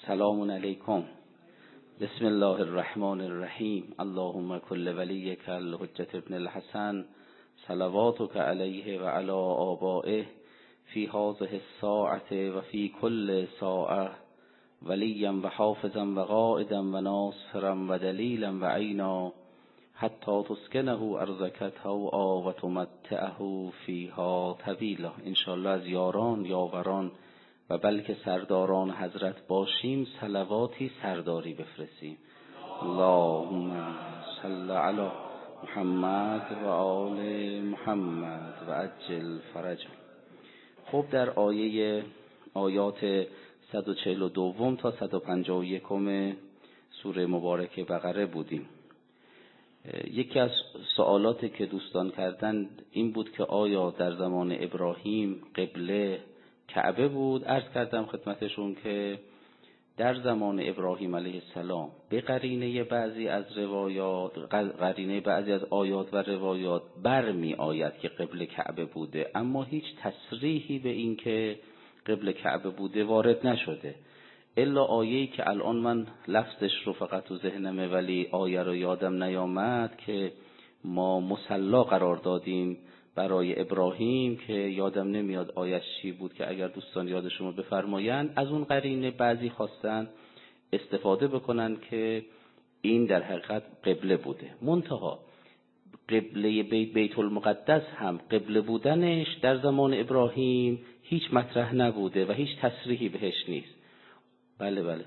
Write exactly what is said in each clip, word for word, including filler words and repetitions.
سلام علیکم. بسم الله الرحمن الرحیم. اللهم کل ولیک الحجة ابن الحسن صلواتک علیه و علی آبائه فی هذه الساعة و فی کل ساعة ولیا و حافظا و قائدا و ناصرا و دلیلا و عینا حتی تسکنه ارضک طوعا و تمتعه فیها طویلا. انشاءالله از یاران یاوران و بلکه سرداران حضرت باشیم صلواتی سرداری بفرستیم. اللهم صل علی محمد و آل محمد و عجل فرجهم. خب در آیه آیات صد و چهل و دو تا صد و پنجاه و یک سوره مبارکه بقره بودیم. یکی از سوالاتی که دوستان کردن این بود که آیا در زمان ابراهیم قبله کعبه بود؟ عرض کردم خدمتشون که در زمان ابراهیم علیه السلام به قرینه بعضی از روایات قرینه بعضی از آیات و روایات برمی آید که قبله کعبه بوده، اما هیچ تصریحی به این که قبله کعبه بوده وارد نشده، الا آیه‌ای که الان من لفظش رو فقط تو ذهنمه ولی آیه رو یادم نیامد که ما مصلا قرار دادیم برای ابراهیم که یادم نمیاد آیش چی بود که اگر دوستان یادشون رو بفرمایند. از اون قرینه بعضی خواستن استفاده بکنن که این در حقیقت قبله بوده. منتها قبله بیت بیت المقدس هم قبله بودنش در زمان ابراهیم هیچ مطرح نبوده و هیچ تصریحی بهش نیست. بله بله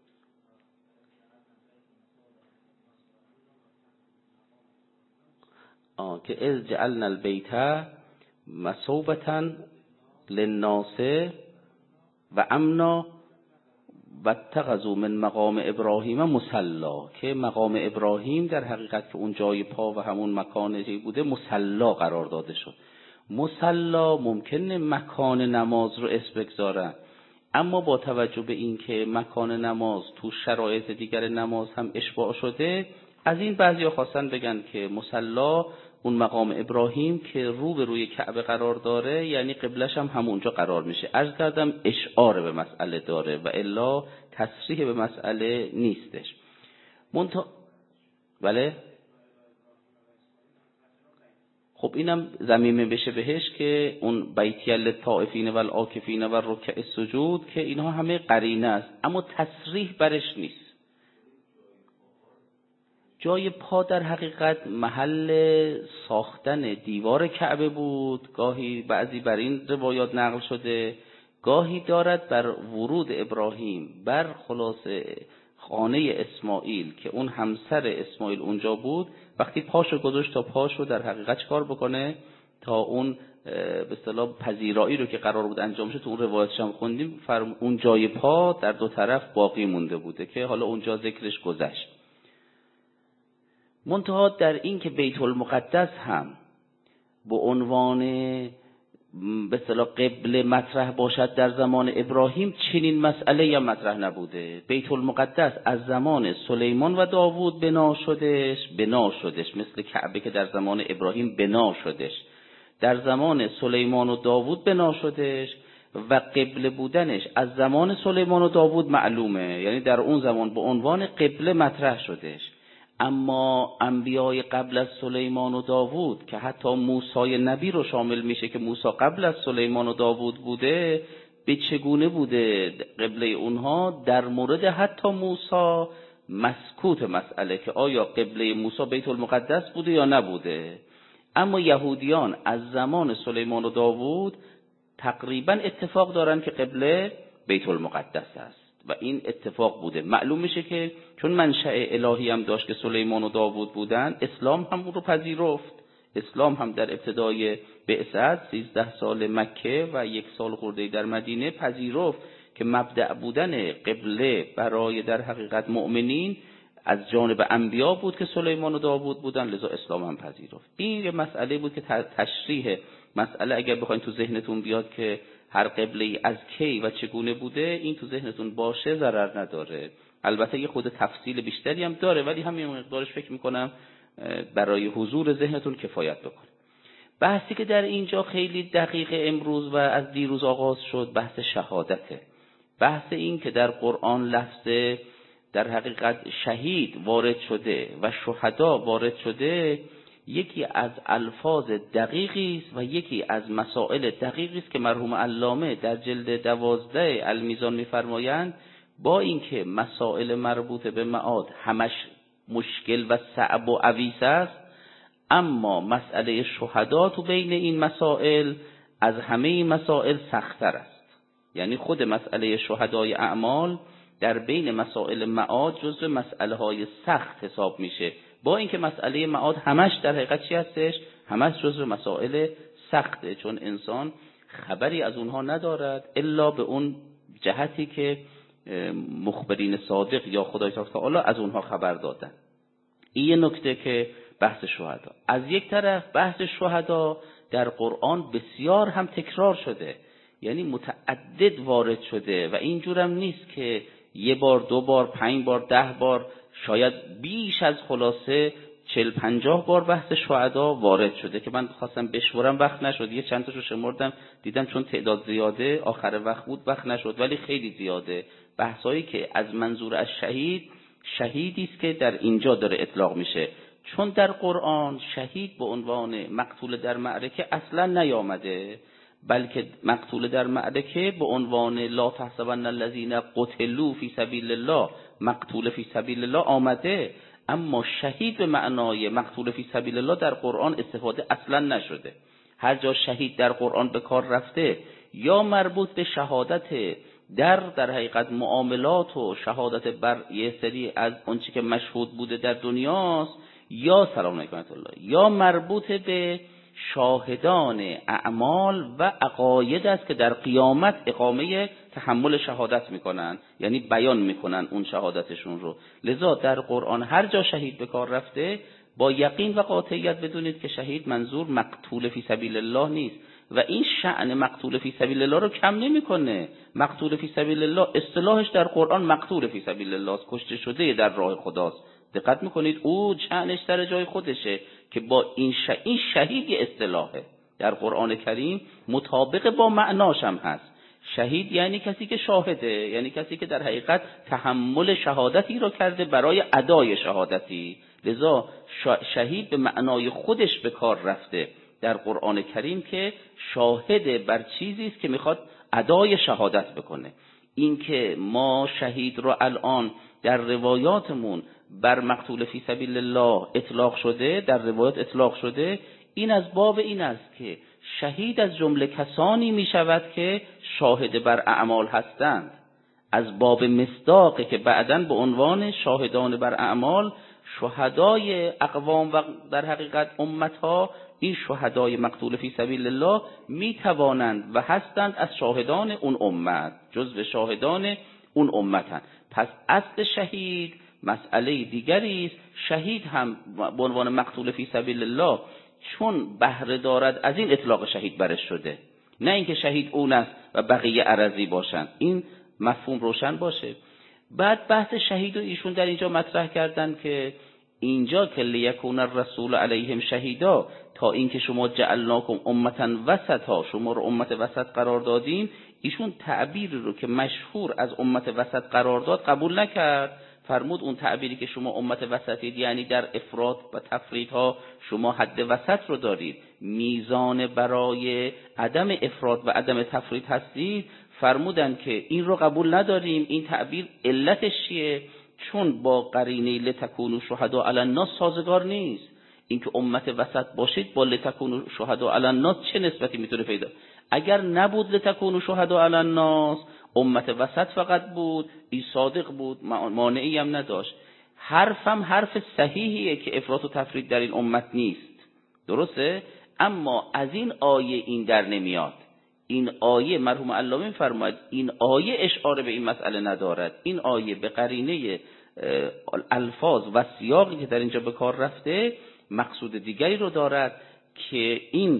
آه که از جعلنا البیت مثوبة للناس و امنا و اتخذوا من مقام ابراهیم مصلا، که مقام ابراهیم در حقیقت که اون جای پا و همون مکانی بوده مصلا قرار داده شد. مصلا ممکنه مکان نماز رو اسم بگذارن، اما با توجه به این که مکان نماز تو شرایط دیگر نماز هم اشباع شده، از این بعضیا خواستن بگن که مصلا اون مقام ابراهیم که رو به روی کعبه قرار داره یعنی قبلش هم همونجا قرار میشه. عرض کردم اشعار به مسئله داره و الا تصریح به مسئله نیستش. منتها بله خب اینم ضمیمه بشه بهش که اون بیتی للطائفین و العاکفین و رکع السجود که اینها همه قرینه است، اما تصریح برش نیست. جای پا در حقیقت محل ساختن دیوار کعبه بود، گاهی بعضی بر این روایات نقل شده، گاهی دارد بر ورود ابراهیم بر خلاصه خانه اسماعیل که اون همسر اسماعیل اونجا بود، وقتی پاشو گذاشت تا پاشو در حقیقت چکار بکنه تا اون به اصطلاح پذیرایی رو که قرار بود انجام شه تو اون روایتش هم خوندیم، اون جای پا در دو طرف باقی مونده بوده که حالا اونجا ذکرش گذشت. منتها در این که بیت المقدس هم به عنوان به اصطلاح قبله مطرح باشد در زمان ابراهیم چنین مسئله یا مطرح نبوده. بیت المقدس از زمان سلیمان و داوود بنا شدش بنا شدش مثل کعبه که در زمان ابراهیم بنا شدش، در زمان سلیمان و داوود بنا شدش و قبله بودنش از زمان سلیمان و داوود معلومه، یعنی در اون زمان به عنوان قبله مطرح شدش. اما انبیای قبل از سلیمان و داوود که حتی موسی نبی رو شامل میشه که موسی قبل از سلیمان و داوود بوده، به چگونه بوده قبله اونها؟ در مورد حتی موسی مسکوت مسئله که آیا قبله موسی بیت المقدس بوده یا نبوده. اما یهودیان از زمان سلیمان و داوود تقریبا اتفاق دارن که قبله بیت المقدس است و این اتفاق بوده. معلوم میشه که چون منشأ الهی هم داشت که سلیمان و داوود بودن، اسلام هم اون رو پذیرفت. اسلام هم در ابتدای بعثت سیزده سال مکه و یک سال خورده در مدینه پذیرفت که مبدأ بودن قبله برای در حقیقت مؤمنین از جانب انبیا بود که سلیمان و داوود بودن، لذا اسلام هم پذیرفت. این یه مسئله بود که تشریح مسئله اگر بخواید تو ذهنتون بیاد که هر قبله از کی و چگونه بوده، این تو ذهنتون باشه ضرر نداره. البته یه خود تفصیل بیشتری هم داره ولی همین مقدارش فکر میکنم برای حضور ذهنتون کفایت بکنه. بحثی که در اینجا خیلی دقیق امروز و از دیروز آغاز شد بحث شهادته. بحث این که در قرآن لفظ در حقیقت شهید وارد شده و شهدا وارد شده یکی از الفاظ دقیقی است و یکی از مسائل دقیقی است که مرحوم علامه در جلد دوازده المیزان می‌فرمایند با اینکه مسائل مربوط به معاد همش مشکل و صعب و عویص است، اما مسئله شهدا تو بین این مسائل از همه این مسائل سخت‌تر است. یعنی خود مسئله شهدای اعمال در بین مسائل معاد جزو مسئله های سخت حساب میشه، با اینکه مسئله معاد همش در حقیقت چی هستش؟ همش جزو مسائل سخته، چون انسان خبری از اونها ندارد الا به اون جهتی که مخبرین صادق یا خدای تعالی از اونها خبر دادن. این یه نکته که بحث شهدا. از یک طرف بحث شهدا در قرآن بسیار هم تکرار شده، یعنی متعدد وارد شده و اینجورم نیست که یه بار دو بار پنج بار ده بار، شاید بیش از خلاصه چل پنجاه بار بحث شهدا وارد شده که من خواستم بشمرم وقت نشد، یه چند تاشو شمردم دیدم چون تعداد زیاده آخر وقت بود وقت نشد، ولی خیلی زیاده بحثایی که از منظور از شهید شهیدی است که در اینجا داره اطلاق میشه، چون در قرآن شهید به عنوان مقتول در معرکه اصلا نیامده، بلکه مقتول در معرکه به عنوان لا تحسبن الذين قتلوا فی سبیل الله مقتول فی سبیل الله آمده، اما شهید به معنای مقتول فی سبیل الله در قرآن استفاده اصلا نشده. هر جا شهید در قرآن به کار رفته یا مربوط به شهادت در در حقیقت معاملات و شهادت بر یه سری از اون چی که مشهود بوده در دنیاست، یا سلام علیکم الله، یا مربوط به شاهدان اعمال و عقاید است که در قیامت اقامه تحمل شهادت میکنن، یعنی بیان میکنن اون شهادتشون رو. لذا در قرآن هر جا شهید به کار رفته با یقین و قاطعیت بدونید که شهید منظور مقتول فی سبیل الله نیست و این شأن مقتول فی سبیل الله رو کم نمیکنه. مقتول فی سبیل الله اصطلاحش در قرآن مقتول فی سبیل الله است، کشته شده در راه خداست. دقت میکنید او شأنش در جای خودشه که با این ش... این شهید یه اصطلاحه در قرآن کریم مطابق با معناش هم هست. شهید یعنی کسی که شاهده، یعنی کسی که در حقیقت تحمل شهادتی رو کرده برای ادای شهادتی. لذا شهید به معنای خودش به کار رفته در قرآن کریم که شاهد بر چیزی است که میخواد ادای شهادت بکنه. این که ما شهید رو الان در روایاتمون بر مقتول فی سبیل الله اطلاق شده، در روایات اطلاق شده، این از باب این است که شهید از جمله کسانی می شود که شاهد بر اعمال هستند، از باب مصداقه که بعداً به عنوان شاهدان بر اعمال شهدای اقوام و در حقیقت امتها، این شهدای مقتول فی سبیل الله می توانند و هستند از شاهدان اون امت، جزو شاهدان اون امتند. پس اصل شهید مسئله دیگری است. شهید هم به عنوان مقتول فی سبیل الله چون بهره دارد از این اطلاق شهید برش شده، نه اینکه شهید اون است و بقیه عرضی باشند. این مفهوم روشن باشه. بعد بحث شهید رو ایشون در اینجا مطرح کردن که اینجا که لیکون الرسول علیهم شهیدا، تا اینکه شما جعلناکم امتا وسطا، شما رو امت وسط قرار دادیم. ایشون تعبیر رو که مشهور از امت وسط قرار داد قبول نکرد، فرمود اون تعبیری که شما امت وسطید یعنی در افراط و تفرید ها شما حد وسط رو دارید، میزان برای عدم افراط و عدم تفرید هستید. فرمودن که این رو قبول نداریم. این تعبیر علتش چیه؟ چون با قرینه لتکونوا شهداء علی الناس سازگار نیست. اینکه امت وسط باشید با لتکونوا شهداء علی الناس چه نسبتی میتونه پیدا؟ اگر نبود لتکونوا شهداء علی الناس، امت وسط فقط بود، این صادق بود، مانعی هم نداشت. حرفم حرف صحیحیه که افراط و تفرید در این امت نیست، درسته؟ اما از این آیه این در نمیاد. این آیه مرحوم علامه می‌فرماید این آیه اشاره به این مسئله ندارد. این آیه به قرینه الفاظ و سیاقی که در اینجا به کار رفته مقصود دیگری رو دارد که این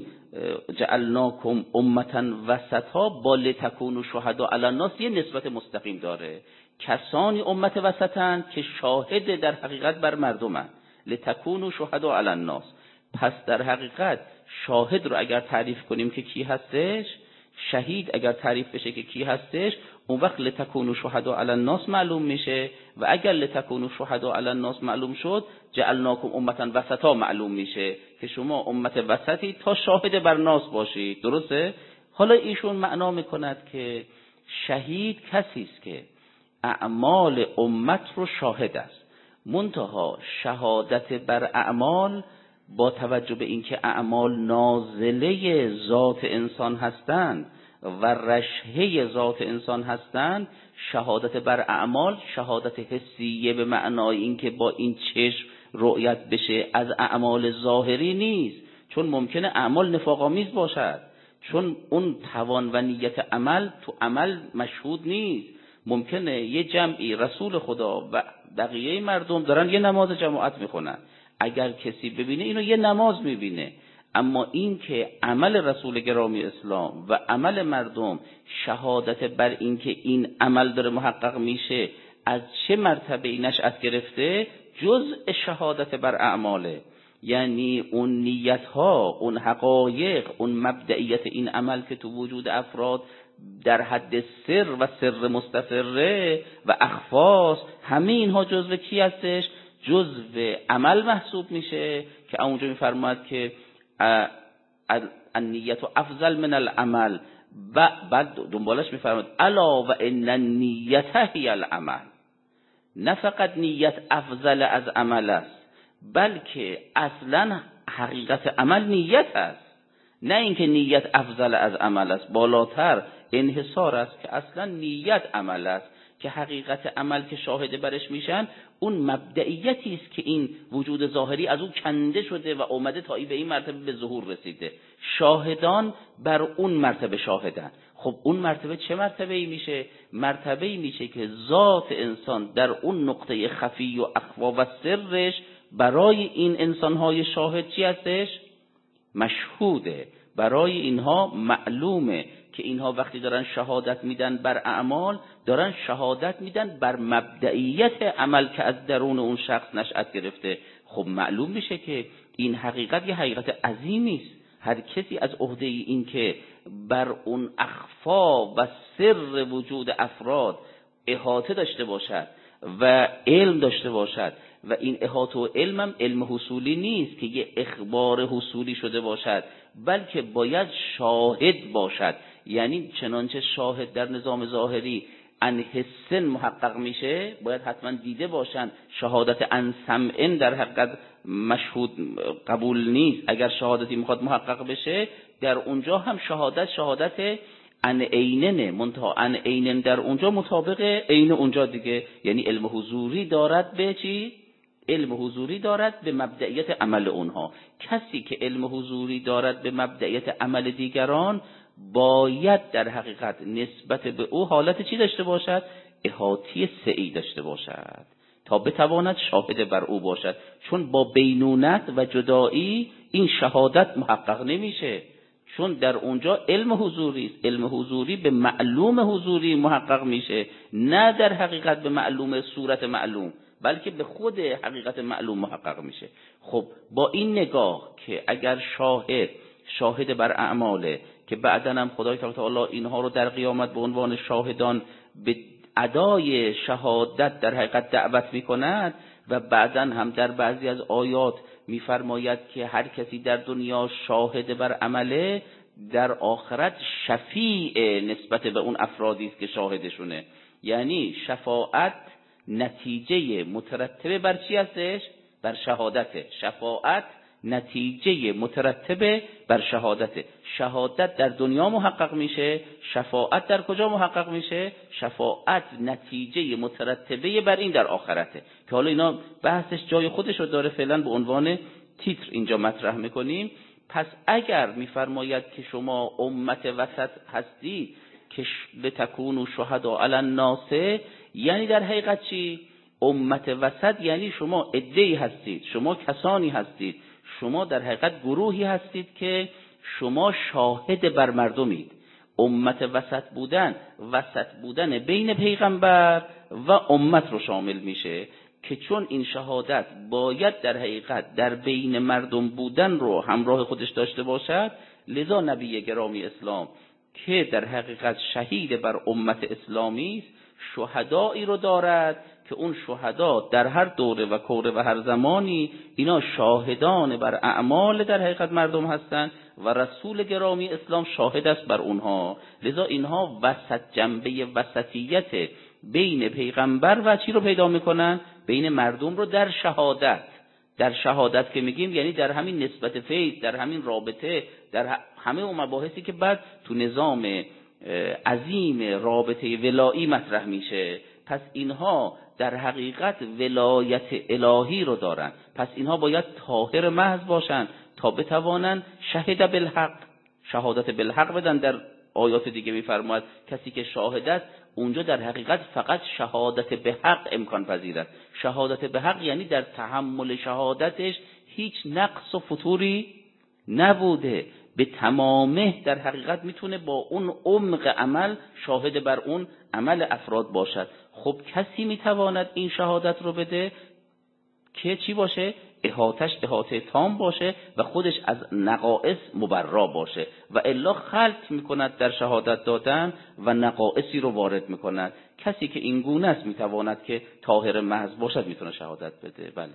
جعلناکم امتا وسطا با لتکونوا شهداء علی الناس یه نسبت مستقیم داره. کسانی امت وسطن که شاهد در حقیقت بر مردمن، لتکونوا شهداء علی الناس. پس در حقیقت شاهد رو اگر تعریف کنیم که کی هستش، شهید اگر تعریف بشه که کی هستش، اون وقت لتکونوا شهداء علی الناس معلوم میشه و اگر لتکونوا شهداء علی الناس معلوم شد جعلناکم امة وسطا معلوم میشه که شما امت وسطی تا شاهد بر ناس باشید. درسته؟ حالا ایشون معنا میکند که شهید کسی است که اعمال امت رو شاهد است، منتها شهادت بر اعمال با توجه به اینکه اعمال نازله ذات انسان هستند و رشحه ذات انسان هستند، شهادت بر اعمال شهادت حسیه به معنای اینکه با این چشم رؤیت بشه از اعمال ظاهری نیست، چون ممکنه اعمال نفاق‌آمیز باشد، چون اون توان و نیت عمل تو عمل مشهود نیست. ممکنه یه جمعی رسول خدا و بقیه مردم دارن یه نماز جماعت میخونن، اگر کسی ببینه اینو یه نماز میبینه، اما این که عمل رسول گرامی اسلام و عمل مردم شهادت بر این که این عمل داره محقق میشه از چه مرتبه نشأت گرفته، جزء شهادت بر اعماله. یعنی اون نیت ها، اون حقایق، اون مبدئیت این عمل که تو وجود افراد در حد سر و سر مستفره و اخفاست، همه اینها جزء کی هستش؟ جزء عمل محسوب میشه که اونجا میفرماید که النیت افضل من العمل، بعد دنبالش میفرماید الا و ان النیت هی العمل. نه فقط نیت افضل از عمل است، بلکه اصلا حقیقت عمل نیت است، نه اینکه نیت افضل از عمل است. بالاتر انحصار است که اصلا نیت عمل است، که حقیقت عمل که شاهد برش میشن اون مبدئیتی است که این وجود ظاهری از اون کنده شده و اومده تا به این مرتبه به ظهور رسیده. شاهدان بر اون مرتبه شاهدن. خب اون مرتبه چه مرتبه‌ای میشه؟ مرتبه‌ای میشه که ذات انسان در اون نقطه خفی و اخفا و سرش برای این انسان‌های شاهد چی هستش؟ مشهوده. برای اینها معلومه که اینها وقتی دارن شهادت میدن بر اعمال، دارن شهادت میدن بر مبدئیت عمل که از درون اون شخص نشأت گرفته. خب معلوم میشه که این حقیقت یه حقیقت عظیمی است. هر کسی از عهده این که بر اون اخفا و سر وجود افراد احاطه داشته باشد و علم داشته باشد، و این احاطه و علم هم علم حصولی نیست که یه اخبار حصولی شده باشد، بلکه باید شاهد باشد. یعنی چنانچه شاهد در نظام ظاهری ان حسن محقق میشه، باید حتما دیده باشن. شهادت ان سمعن در حقیقت مشهود قبول نیست. اگر شهادتی میخواد محقق بشه، در اونجا هم شهادت شهادت ان عیننه، منتها ان عینن در اونجا مطابق عین اونجا دیگه، یعنی علم حضوری دارد به چی؟ علم حضوری دارد به مبدئیت عمل اونها. کسی که علم حضوری دارد به مبدئیت عمل دیگران باید در حقیقت نسبت به او حالت چی داشته باشد؟ احاطی سعی داشته باشد تا بتواند شاهد بر او باشد، چون با بینونت و جدایی این شهادت محقق نمیشه، چون در اونجا علم حضوری است. علم حضوری به معلوم حضوری محقق میشه، نه در حقیقت به معلوم صورت معلوم، بلکه به خود حقیقت معلوم محقق میشه. خب با این نگاه که اگر شاهد شاهد بر اعماله، که بعداً هم خدای تعالی اینها رو در قیامت به عنوان شاهدان به ادای شهادت در حقیقت دعوت میکند، و بعداً هم در بعضی از آیات میفرماید که هر کسی در دنیا شاهد بر عمله، در آخرت شفیع نسبت به اون افرادی است که شاهدشونه. یعنی شفاعت نتیجه مترتبه بر چی هستش؟ بر شهادته. شفاعت نتیجه مترتبه بر شهادته. شهادت در دنیا محقق میشه، شفاعت در کجا محقق میشه؟ شفاعت نتیجه مترتبه بر این در آخرته، که حالا اینا بحثش جای خودش رو داره، فعلا به عنوان تیتر اینجا مطرح میکنیم. پس اگر میفرماید که شما امت وسط هستید که لتکونوا شهداء علی الناس، یعنی در حقیقت چی؟ امت وسط یعنی شما عده‌ای هستید، شما کسانی هستید، شما در حقیقت گروهی هستید که شما شاهد بر مردمید. امت وسط بودن، وسط بودن بین پیغمبر و امت رو شامل میشه، که چون این شهادت باید در حقیقت در بین مردم بودن رو همراه خودش داشته باشد، لذا نبی گرامی اسلام که در حقیقت شهید بر امت اسلامی است، شهدایی رو دارد که اون شهدا در هر دوره و کوره و هر زمانی اینا شاهدان بر اعمال در حقیقت مردم هستند و رسول گرامی اسلام شاهد است بر اونها. لذا اینها وسط جنبه وسطیت بین پیغمبر و چی رو پیدا میکنن؟ بین مردم رو در شهادت. در شهادت که میگیم یعنی در همین نسبت فیض، در همین رابطه، در همه اون مباحثی که بعد تو نظام عظیم رابطه ولایی مطرح میشه. پس اینها در حقیقت ولایت الهی رو دارن، پس اینها باید طاهر محض باشن تا بتوانن شهد بالحق، شهادت بالحق بدن. در آیات دیگه میفرماید کسی که شاهد است اونجا در حقیقت فقط شهادت به حق امکان پذیر است. شهادت به حق یعنی در تحمل شهادتش هیچ نقص و فتوری نبوده، به تمامه در حقیقت میتونه با اون عمق عمل شاهد بر اون عمل افراد باشد. خب کسی میتواند این شهادت رو بده که چی باشه؟ احاطش احاطه تام باشه و خودش از نقائص مبرا باشه، و الا خلط میکند در شهادت دادن و نقائصی رو وارد میکند. کسی که این گونه است میتواند که طاهر محض باشد میتونه شهادت بده. بله.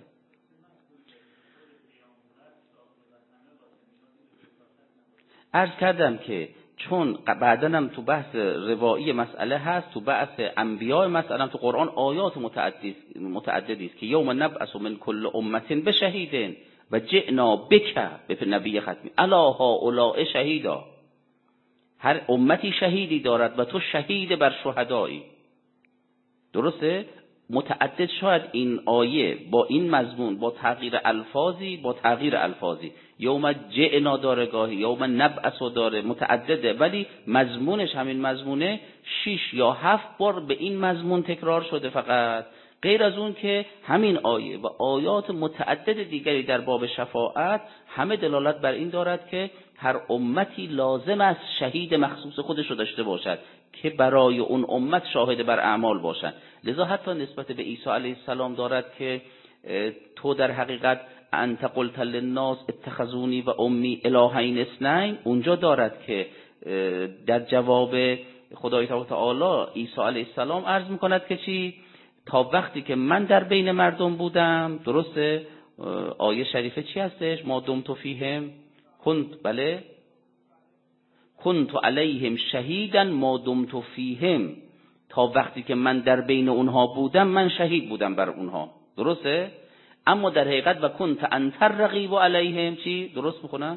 عرض کردم که چون بعدن هم تو بحث روایی مسئله هست، تو بحث انبیاء مثلا تو قرآن آیات متعددی است که یوم نبعث من کل امت بشهید و جئنا بک به نبی ختمی الا هؤلاء شهیدا. هر امتی شهیدی دارد و تو شهید بر شهدایی. درسته؟ متعدد شاید این آیه با این مضمون با تغییر الفاظی با تغییر الفاظی یوم جئنا داره، گاهی یوم نبعث داره، متعدده، ولی مضمونش همین مضمونه شش یا هفت بار به این مضمون تکرار شده فقط. غیر از اون که همین آیه و آیات متعدد دیگری در باب شفاعت همه دلالت بر این دارد که هر امتی لازم است شهید مخصوص خودش رو داشته باشد که برای اون امت شاهد بر اعمال باشد. لذا حتی نسبت به عیسی علیه السلام دارد که تو در حقیقت انت قلت للناس اتخذونی و امی الهین اثنین، اونجا دارد که در جواب خدای تعالی عیسی علیه السلام عرض میکند که چی؟ تا وقتی که من در بین مردم بودم. درسته؟ آیه شریفه چی هستش؟ ما دمت فیهم کنت بله کنت علیهم شهیدا ما دمت فیهم. تا وقتی که من در بین اونها بودم من شهید بودم بر اونها. درسته؟ اما در حقیقت و کنت انت الرقیب علیهم چی؟ درست میخونم؟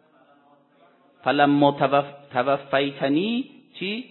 فلما توف... توفیتنی چی؟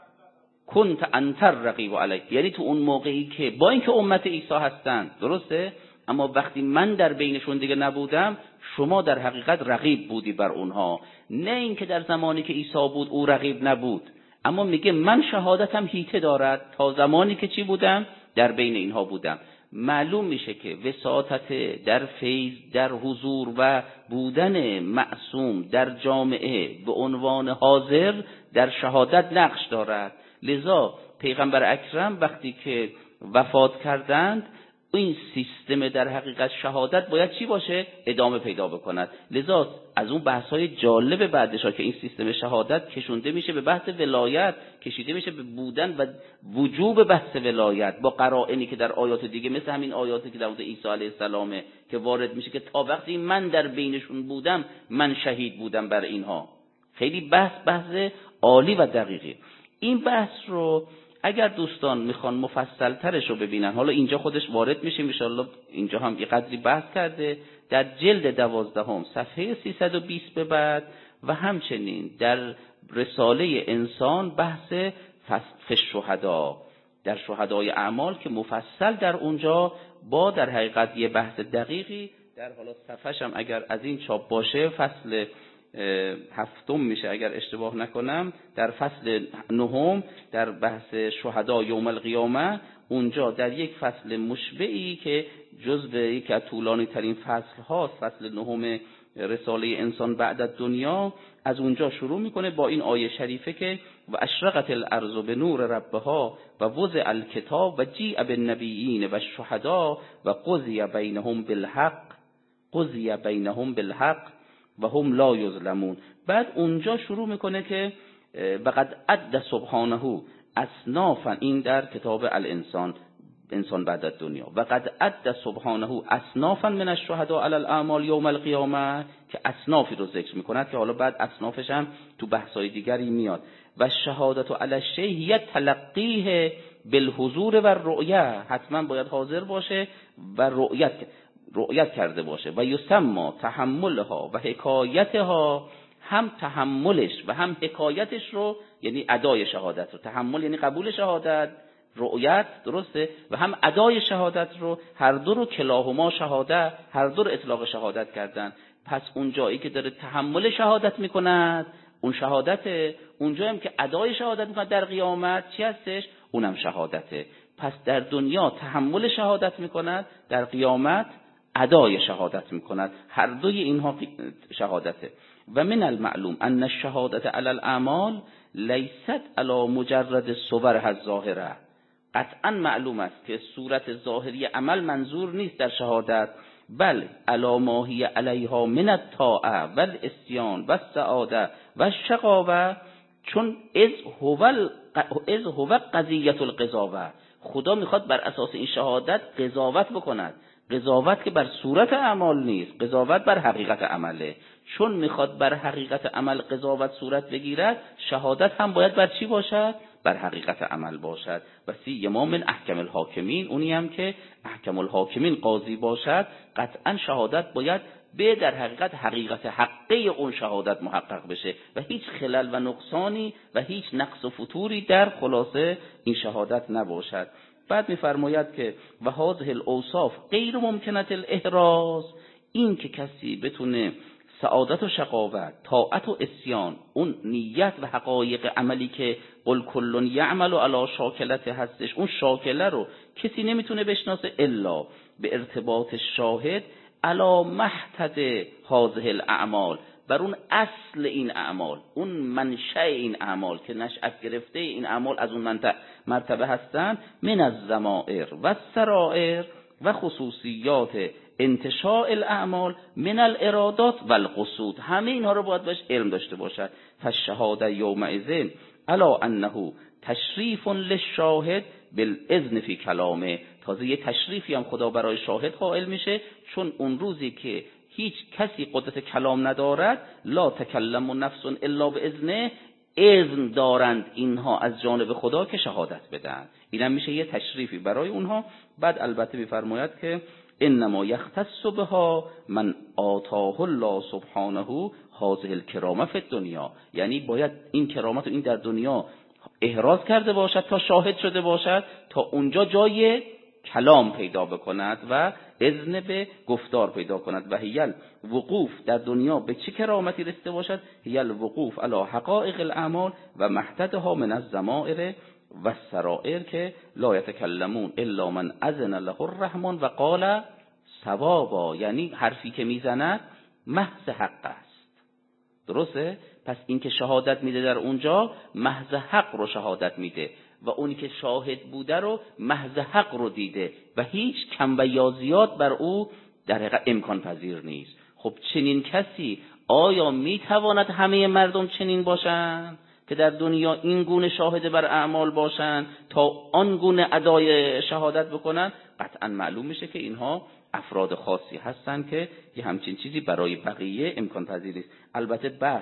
کنت انت الرقیب علیهم. یعنی تو اون موقعی که با اینکه امت عیسی هستند، درسته، اما وقتی من در بینشون دیگه نبودم شما در حقیقت رقیب بودی بر اونها. نه اینکه در زمانی که عیسی بود او رقیب نبود، اما میگه من شهادتم هیته دارد تا زمانی که چی بودم؟ در بین اینها بودم. معلوم میشه که وساطت در فیض، در حضور و بودن معصوم در جامعه به عنوان حاضر در شهادت نقش دارد. لذا پیغمبر اکرم وقتی که وفات کردند این سیستم در حقیقت شهادت باید چی باشه؟ ادامه پیدا بکند. لذا از اون بحث‌های جالب بعدش که این سیستم شهادت کشونده میشه به بحث ولایت، کشیده میشه به بودن و وجوب بحث ولایت با قرائنی که در آیات دیگه مثل همین آیاتی که در مورد عیسی علیه السلام که وارد میشه که تا وقتی من در بینشون بودم من شهید بودم بر اینها. خیلی بحث بحث عالی و دقیقی. این بحث رو اگر دوستان میخوان مفصل ترش رو ببینن، حالا اینجا خودش وارد میشه ان شاءالله، اینجا هم یه قدری بحث کرده در جلد دوازدهم صفحه سیصد و بیست به بعد، و همچنین در رساله انسان بحث فصل شهدا در شهدای اعمال که مفصل در اونجا با در حقیقت یه بحث دقیقی در حالا صفحه‌ش هم اگر از این چاپ باشه فصل هفتم میشه اگر اشتباه نکنم، در فصل نهم در بحث شهدا یوم القیامه، اونجا در یک فصل مشبعی که جزو یکی از طولانی ترین فصل هاست، فصل نهم رساله انسان بعد از دنیا، از اونجا شروع میکنه با این آیه شریفه که و اشرقت الارض بنور ربها و وضع الکتاب و جیء بالنبیین و الشهدا و قضی بینهم بالحق قضی بینهم بالحق و هم لا یظلمون. بعد اونجا شروع میکنه که وقد عد سبحانه اصنافا، این در کتاب الانسان انسان بعد از دنیا، وقد عد سبحانه اصنافا من الشهداء علی الاعمال یوم القیامه، که اصنافی رو ذکر میکند که حالا بعد اصنافش هم تو بحث‌های دیگری میاد. و شهادت علی الشیء هی تلقیه بالحضور و الرؤیه، حتما باید حاضر باشه و رؤیت رؤیت کرده باشه. و یسمى تحملها و حکایتها، هم تحملش و هم حکایتش رو یعنی ادای شهادت رو، تحمل یعنی قبول شهادت، رؤیت درسته، و هم ادای شهادت رو، هر دو رو کلاهما شهاده، هر دو رو اطلاق شهادت کردن. پس اون جایی که داره تحمل شهادت میکند اون شهادته، اون جایی هم که ادای شهادت میکند در قیامت چی هستش؟ اونم شهادته. پس در دنیا تحمل شهادت میکند، در قیامت ادای شهادت میکند، هر دوی اینها شهادته. و من المعلوم ان الشهادت علی الاعمال لیست علی مجرد صورها الظاهره، قطعا معلوم است که صورت ظاهری عمل منظور نیست در شهادت، بل علی ما هی علیها من الطاعه و العصیان و السعاده و الشقاوه، چون از هو از هو قضیه القضاوه، خدا میخواد بر اساس این شهادت قضاوت بکند. قضاوت که بر صورت اعمال نیست، قضاوت بر حقیقت عمله. چون میخواد بر حقیقت عمل قضاوت صورت بگیرد، شهادت هم باید بر چی باشد؟ بر حقیقت عمل باشد. و سیما من احکم الحاکمین، اونی هم که احکم الحاکمین قاضی باشد، قطعا شهادت باید به در حقیقت حقیقت حقی اون شهادت محقق بشه و هیچ خلل و نقصانی و هیچ نقص و فتوری در خلاصه این شهادت نباشد. بعد میفرماید که و هذه الاوصاف غیر ممکنه الاحراز، این که کسی بتونه سعادت و شقاوت، طاعت و عصیان، اون نیت و حقایق عملی که قل کل یعمل علی شاکلته هستش، اون شاکله رو کسی نمیتونه بشناسه الا به ارتباط شاهد علی محتد هذه الاعمال، بر اون اصل این اعمال، اون منشأ این اعمال که نشأت گرفته این اعمال از اون مرتبه هستن، من الضمائر و السرائر و خصوصیات انتشاء الاعمال من الارادات و القصود، همه اینها رو باید بهش علم داشته باشد. فالشهاده یومئذ علی انه تشریف للشاهد بالاذن فی کلامه، تازه یه تشریفی هم خدا برای شاهد قائل میشه، چون اون روزی که هیچ کسی قدرت کلام ندارد، لا تکلم نفس الا باذنه، اذن دارند اینها از جانب خدا که شهادت بدن. اینم میشه یه تشریفی برای اونها. بعد البته میفرماید که انما یختص بها من آتاه الله سبحانه هذه الکرامه فی الدنیا، یعنی باید این کرامت رو این در دنیا احراز کرده باشد تا شاهد شده باشد، تا اونجا جای کلام پیدا بکند و اذن به گفتار پیدا کند. و هیل وقوف در دنیا به چه کرامتی رسیده باشد؟ هیل وقوف علی حقائق الاعمال و محتدها من الضمائر و السرائر که لا یتکلمون الا من اذن له الرحمن و قال صوابا، یعنی حرفی که میزند محض حق است. درسته؟ پس این که شهادت میده در اونجا محض حق رو شهادت میده و اونی که شاهد بوده رو محض حق رو دیده و هیچ کم و یا زیاد بر او در حقیقت امکان پذیر نیست. خب چنین کسی آیا میتواند همه مردم چنین باشند که در دنیا این گونه شاهد بر اعمال باشند تا آن گونه ادای شهادت بکنن؟ قطعا معلوم میشه که اینها افراد خاصی هستند که یه همچین چیزی برای بقیه امکان پذیر نیست. البته بس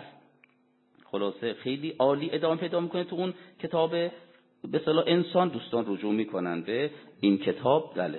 خلاصه خیلی عالی ادامه پیدا میکنه تو اون کتاب به اصطلاح انسان، دوستان رجوع میکنن به این کتاب. بله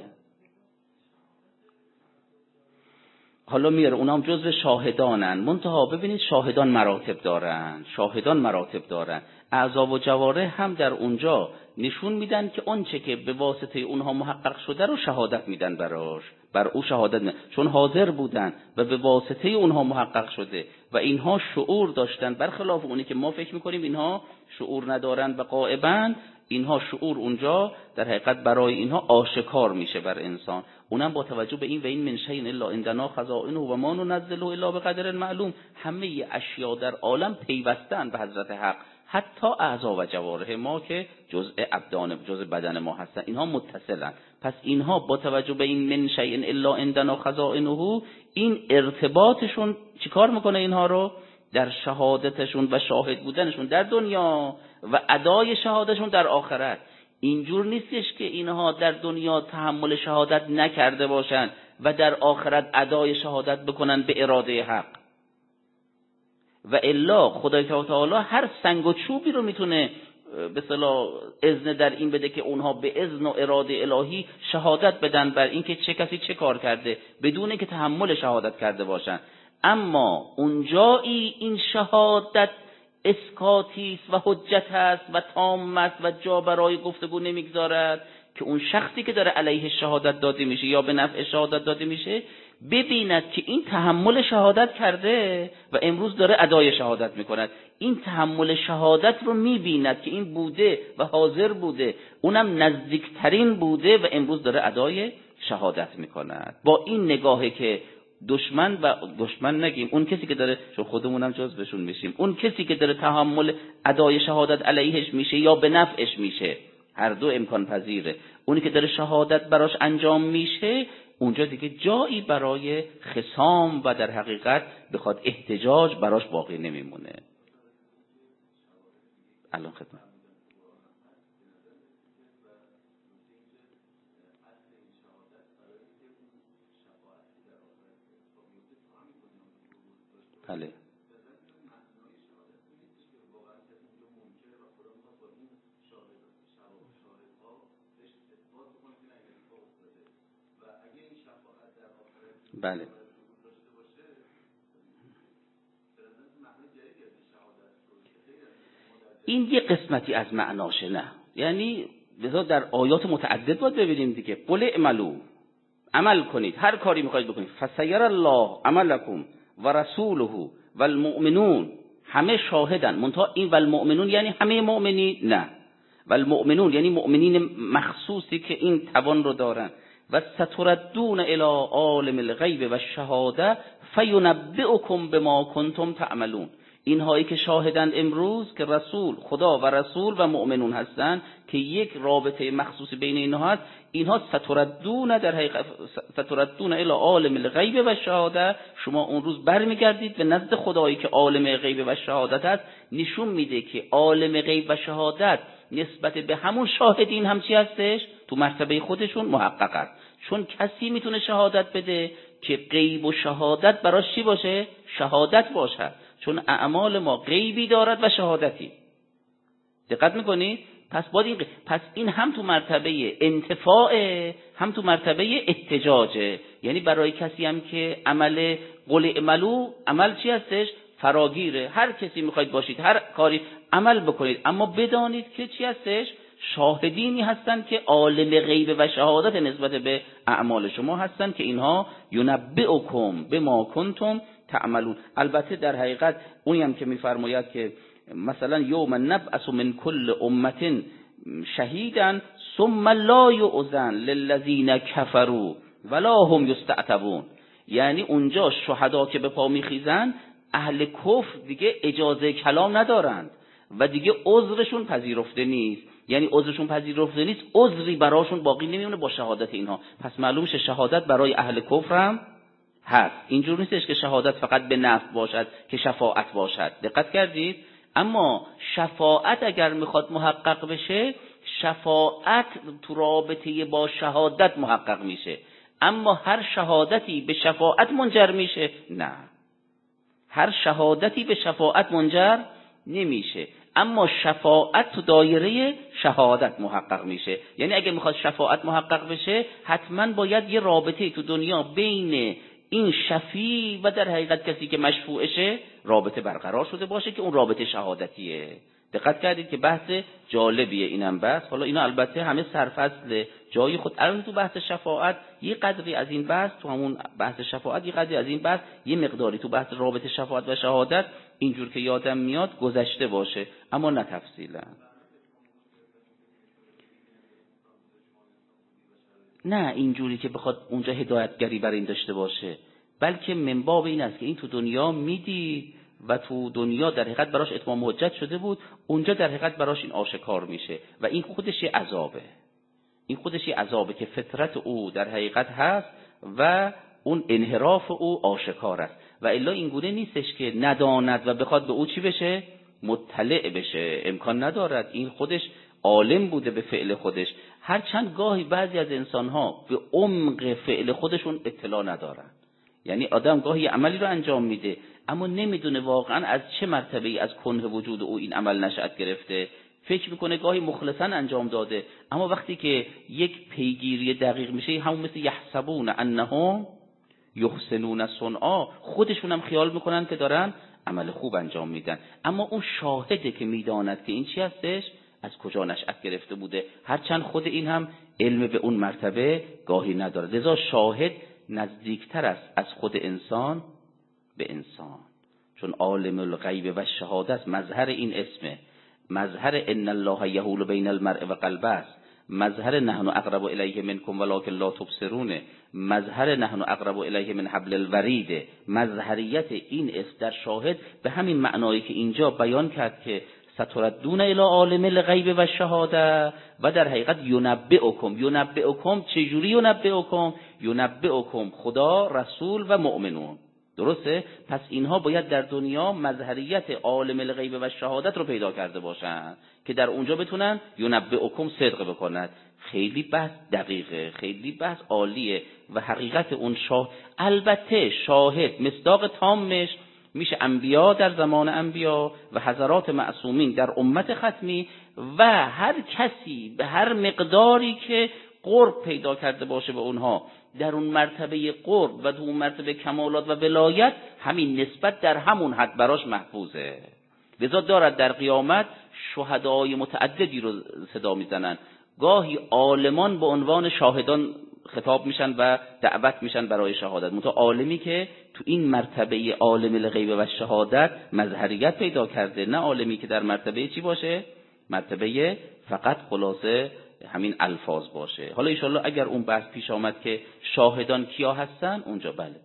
حالا میاره اونام جزو شاهدانن، منتها ببینید شاهدان مراتب دارن، شاهدان مراتب دارن. اعضا و جوارح هم در اونجا نشون میدن که آنچه که به واسطه اونها محقق شده رو شهادت میدن براش، بر او شهادت میدن، چون حاضر بودن و به واسطه اونها محقق شده و اینها شعور داشتن، برخلاف اونی که ما فکر میکنیم اینها شعور ندارن و غائبن. اینها شعور اونجا در حقیقت برای اینها آشکار میشه بر انسان، اونم با توجه به این و این من شیء الا عندنا خزائنه و ما ننزله الا بقدر معلوم. همه اشیا در عالم پیوستن به حضرت حق، حتی اعضا و جوارح ما که جزء ابدان جزء بدن ما هستن، اینها متصلن. پس اینها با توجه به این من شیء الا عندنا خزائنه، این ارتباطشون چیکار میکنه؟ اینها رو در شهادتشون و شاهد بودنشون در دنیا و ادای شهادتشون در آخرت. اینجور نیستش که اینها در دنیا تحمل شهادت نکرده باشن و در آخرت ادای شهادت بکنن به اراده حق. و الا خدای تعالی هر سنگ و چوبی رو میتونه به اصطلاح اذن در این بده که اونها به اذن و اراده الهی شهادت بدن بر اینکه چه کسی چه کار کرده بدون اینکه تحمل شهادت کرده باشن. اما اونجایی این شهادت اسکاتی است و حجت است و تام است و جا برای گفتگو نمیگذارد که اون شخصی که داره علیه شهادت داده میشه یا به نفع شهادت داده میشه ببیند که این تحمل شهادت کرده و امروز داره ادای شهادت میکند. این تحمل شهادت رو میبیند که این بوده و حاضر بوده، اونم نزدیکترین بوده و امروز داره ادای شهادت میکند. با این نگاهه که دشمن و دشمن نگیم، اون کسی که داره، چون خودمونم جزوشون میشیم، اون کسی که داره تحمل ادای شهادت علیهش میشه یا به نفعش میشه، هر دو امکان پذیره. اونی که داره شهادت براش انجام میشه اونجا دیگه جایی برای خصام و در حقیقت بخواد احتجاج براش باقی نمیمونه. الان خدمت بله بله این یه قسمتی از معناشه، نه یعنی لذا در آیات متعدد باید ببینیم دیگه. قل اعملوا، عمل کنید، هر کاری میخواید بکنید، فسیر الله عملکم و رسوله و المؤمنون، همه شاهدن. منتها این و المؤمنون یعنی همه مؤمنین؟ نه، و المؤمنون یعنی مؤمنین مخصوصی که این توان رو دارن. و ستردون الی عالم الغیب و الشهاده فینبئکم بما کنتم تعملون. اینهایی که شاهدند امروز که رسول خدا و رسول و مؤمنون هستند که یک رابطه مخصوصی بین اینها هست، اینها ستردون در حقیقت ستردون الی عالم الغیب و الشهاده، شما اون روز برمیگردید به نزد خدایی که عالم غیب و شهادت است. نشون میده که عالم غیب و شهادت نسبت به همون شاهدین هم چی هستش؟ تو مرتبه خودشون محقق است. چون کسی میتونه شهادت بده که غیب و شهادت براش چی باشه؟ شهادت باشه. چون اعمال ما غیبی دارد و شهادتی. دقت میکنید؟ پس باید این پس این هم تو مرتبه انتفاع هم تو مرتبه احتجاجه. یعنی برای کسی هم که عمل قل اعملوا، عمل چی هستش؟ فراگیره. هر کسی میخواید باشید، هر کاری عمل بکنید، اما بدانید که چی هستش؟ شاهدینی هستند که عالم غیب و شهادت نسبت به اعمال شما هستند که اینها ینبئکم بما کنتم تعملون. البته در حقیقت اونی هم که میفرماید که مثلا یوم نبعث من کل امه شهیدا ثم لا یؤذن للذین کفروا ولا هم یستعتبون، یعنی اونجا شهدا که به پا میخیزن اهل کفر دیگه اجازه کلام ندارند و دیگه عذرشون پذیرفته نیست. یعنی عذرشون پذیرفته نیست، عذری براشون باقی نمیمونه با شهادت اینها. پس معلوم شه شهادت برای اهل کفر هم هست. اینجور نیستش که شهادت فقط به نفع باشد که شفاعت باشد. دقت کردید؟ اما شفاعت اگر میخواد محقق بشه، شفاعت تو رابطه با شهادت محقق میشه. اما هر شهادتی به شفاعت منجر میشه؟ نه، هر شهادتی به شفاعت منجر نمیشه. اما شفاعت تو دایره شهادت محقق میشه. یعنی اگه میخواد شفاعت محقق بشه، حتما باید یه رابطه تو دنیا بین این شفیع و در حقیقت کسی که مشفوعشه رابطه برقرار شده باشه که اون رابطه شهادتیه. دقت کردید که بحث جالبیه اینم بحث. حالا اینا البته همه سرفصل جای خود. الان تو بحث شفاعت یه قدری از این بحث، تو همون بحث شفاعت یه قدری از این بحث، یه مقداری تو بحث رابطه شفاعت و شهادت اینجور که یادم میاد گذشته باشه، اما نه تفصیلا. نه اینجوری که بخواد اونجا هدایتگری بر این داشته باشه، بلکه من باب این است که این تو دنیا میدید و تو دنیا در حقیقت براش اتمام حجت شده بود، اونجا در حقیقت براش این آشکار میشه و این خودش یه عذابه. این خودش یه عذابه که فطرت او در حقیقت هست و اون انحراف او آشکار است. و الا این گونه نیستش که نداند و بخواد به او چی بشه؟ مطلع بشه. امکان ندارد. این خودش عالم بوده به فعل خودش، هرچند گاهی بعضی از انسانها به عمق فعل خودشون اطلاع ندارن. یعنی آدم گاهی عملی رو انجام میده اما نمیدونه واقعا از چه مرتبه‌ای از کنه وجود او این عمل نشأت گرفته. فکر میکنه گاهی مخلصاً انجام داده، اما وقتی که یک پیگیری دقیق میشه همون مثل یحسبون انهم یحسنون صنعا، خودشون هم خیال میکنن که دارن عمل خوب انجام میدن، اما اون شاهده که میداند که این چی هستش، از کجا نشأت گرفته بوده، هرچند خود این هم علم به اون مرتبه گاهی نداره. لذا شاهد نزدیکتر است از خود انسان به انسان، چون عالم الغیب و شهادت مظهر این اسمه، مظهر ان الله یحول بین المرء و قلبه است، مظهر نحن اقرب الیه منکم ولکن لا تبصرون، مظهر نحن اقرب الیه من حبل الورید. مظهریت این اسم در شاهد به همین معنایی که اینجا بیان کرد که ستردون الی عالم الغیب و شهاده، و در حقیقت ینبئکم. ینبئکم چجوری ینبئکم؟ ینبئکم خدا، رسول و مؤمنون. درسته؟ پس اینها باید در دنیا مظهریت عالم الغیب و شهادت رو پیدا کرده باشند که در اونجا بتونن ینبئکم صدق بکنند. خیلی بحث دقیقه، خیلی بحث عالیه و حقیقت اون شاه. البته شاهد مصداق تامش میشه انبیا در زمان انبیا و حضرات معصومین در امت ختمی و هر کسی به هر مقداری که قرب پیدا کرده باشه به اونها در اون مرتبه قرب و در اون مرتبه کمالات و ولایت، همین نسبت در همون حد براش محفوظه. لذا دارد در قیامت شهدای متعددی رو صدا میزنن. گاهی عالمان به عنوان شاهدان خطاب میشن و دعوت میشن برای شهادت، منتها عالمی که تو این مرتبه عالم الغیب و شهادت مظهریت پیدا کرده، نه عالمی که در مرتبه چی باشه؟ مرتبه فقط خلاصه همین الفاظ باشه. حالا انشالله اگر اون بحث پیش آمد که شاهدان کیا هستن، اونجا بله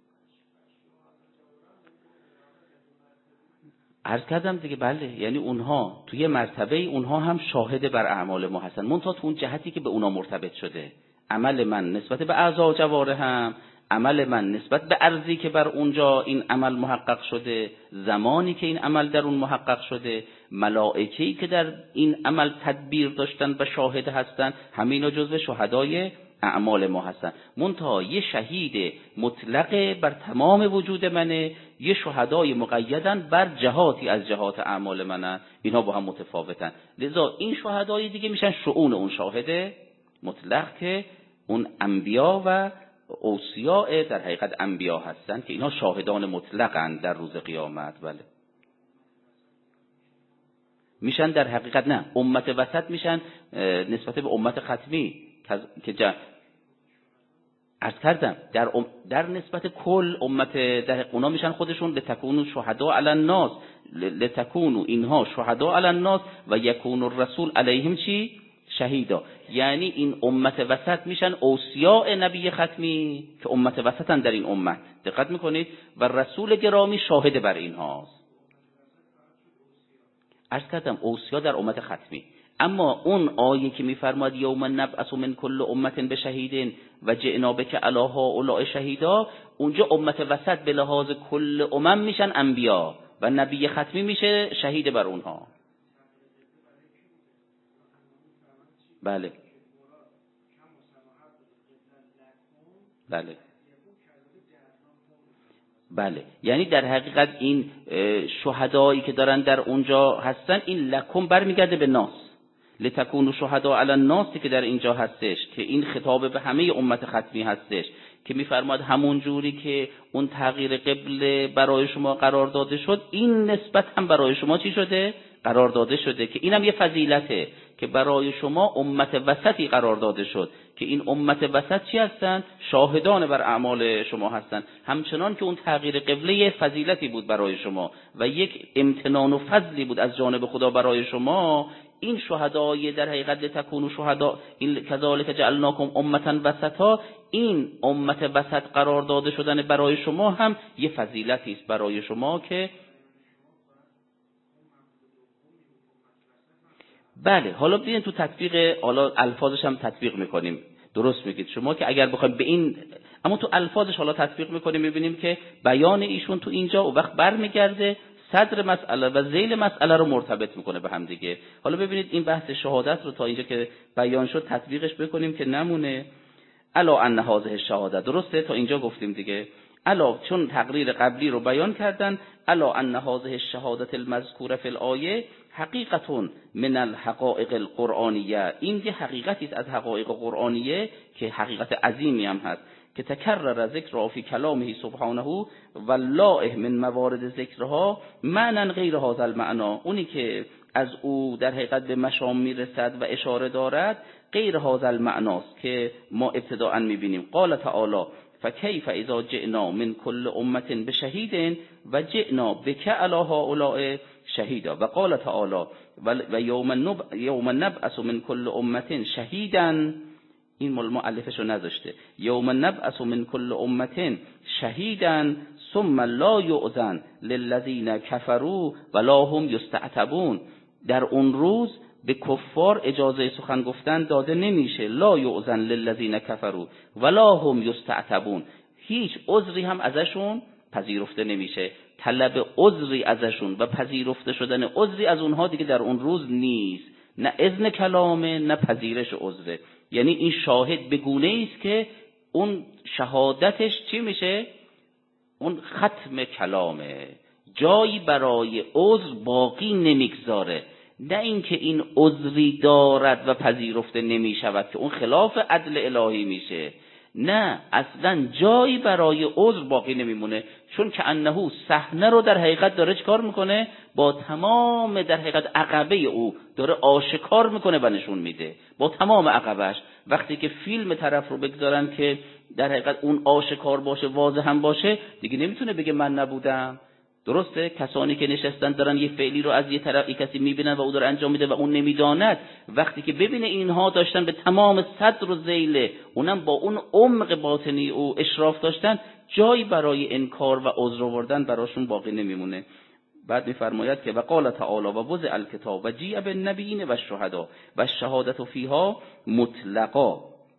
عرض کردم دیگه، بله یعنی اونها توی مرتبه اونها هم شاهد بر اعمال ما هستن، منتها تو اون جهتی که به اونا مرتبط شده. عمل من نسبت به اعضا و جوارحم، عمل من نسبت به ارضی که بر اونجا این عمل محقق شده، زمانی که این عمل در اون محقق شده، ملائکه‌ای که در این عمل تدبیر داشتن و شاهد هستن، همینا جزو شهدای اعمال ما هستن. منتها یه شهید مطلق بر تمام وجود منه، یه شهدای مقیدن بر جهاتی از جهات اعمال منه، اینها با هم متفاوتن. لذا این شهدای دیگه میشن شؤون اون شاهد مطلق که اون انبیا و اوصیاء در حقیقت انبیا هستن که اینها شاهدان مطلقن در روز قیامت. بله میشن در حقیقت نه امت وسط میشن نسبت به امت ختمی که جا عرض کردم در ام در نسبت کل امت در اونا میشن خودشون لتکونوا شهدا علی الناس، لتکونوا اینها شهدا علی الناس و یکون الرسول علیهم چی؟ شهیدا. یعنی این امت وسط میشن اوصیاء نبی ختمی که امت وسطن در این امت، دقت میکنید، و رسول گرامی شاهد بر اینهاست. عرض کردم اوصیا در امت ختمی. اما اون آیه که میفرماد یوم نبعث من کل امت بشهید و جئنا بک علی هؤلاء شهیدا، اونجا امت وسط به لحاظ کل امم میشن انبیا و نبی ختمی میشه شهید بر اونها. بله بله بله یعنی در حقیقت این شهدایی که دارن در اونجا هستن، این لکم برمیگرده به ناس، لتکونوا شهدا علی الناس که در اینجا هستش که این خطاب به همه امت ختمی هستش که میفرماد همون جوری که اون تغییر قبله برای شما قرار داده شد، این نسبت هم برای شما چی شده؟ قرار داده شده که اینم یه فضیلته که برای شما امت وسطی قرار داده شد که این امت وسط چی هستن؟ شاهدان بر اعمال شما هستن. همچنان که اون تغییر قبله یه فضیلتی بود برای شما و یک امتنان و فضلی بود از جانب خدا برای شما، این شهدای در حقیقت لتکونوا شهدا این کذالک جعلناکم امة وسطا، این امت وسط قرار داده شدن برای شما هم یه فضیلتی است برای شما که بله. حالا ببینید تو تطبیق، حالا الفاظش هم تطبیق میکنیم. درست میگید شما که اگر بخوایم به این، اما تو الفاظش حالا تطبیق میکنیم میبینیم که بیان ایشون تو اینجا و وقت برمیگرده صدر مسئله و ذیل مسئله رو مرتبط میکنه به هم دیگه. حالا ببینید این بحث شهادت رو تا اینجا که بیان شد تطبیقش بکنیم که نمونه. الا ان هذه الشهاده، درسته تا اینجا گفتیم دیگه. الا چون تقریر قبلی رو بیان کردن، الا ان هذه الشهاده المذکوره فی الآیه حقیقت من الحقائق القرآنیه، این یه حقیقتی است از حقایق قرآنیه که حقیقت عظیمی هم هست که تکرر ذکر فی کلامه سبحانه والله من موارد ذکرها معنی غیر هذا المعنى، اونی که از او در حقیقت به مشام میرسد و اشاره دارد غیر هذا المعنی است که ما ابتداء میبینیم. قال تعالی فکیف اذا جئنا من کل امه بشهید و جئنا بک علی هؤلاء شهیدا. و قال تعالی و یوم نب یوم نبعث من کل امه شهیدا، این مؤلفش رو نذاشته، یوم نبعث من کل امه شهیدا ثم لا یؤذن للذین کفروا ولا هم یستعتبون، در اون روز به کفار اجازه سخن گفتن داده نمیشه، لا یؤذن للذین کفروا ولا هم یستعتبون، هیچ عذری هم ازشون پذیرفته نمیشه، طلب عذری ازشون و پذیرفته شدن عذری از اونها دیگه در اون روز نیست، نه اذن کلامه نه پذیرش عذره. یعنی این شاهد به گونه است که اون شهادتش چی میشه؟ اون ختم کلامه، جایی برای عذر باقی نمیگذاره، نه اینکه این عذری دارد و پذیرفته نمیشود که اون خلاف عدل الهی میشه، نه اصلا جایی برای عذر باقی نمیمونه، چون که انه صحنه رو در حقیقت داره چکار میکنه؟ با تمام در حقیقت عقبه او داره آشکار میکنه و نشون میده با تمام عقبش. وقتی که فیلم طرف رو بگذارن که در حقیقت اون آشکار باشه، واضح هم باشه، دیگه نمیتونه بگه من نبودم. درسته؟ کسانی که نشستن دارن یه فعلی رو از یه طرف یک کسی میبینن و او داره انجام میده و اون نمیداند، وقتی که ببینه اینها داشتن به تمام صدر و ذیل، اونم با اون عمق باطنی او اشراف داشتن، جایی برای انکار و عذر آوردن براشون باقی نمیمونه. بعد میفرماید که وقال تعالی و وضع الکتاب و جیء بالنبیین و الشهدا و الشهادة فیها مطلقا،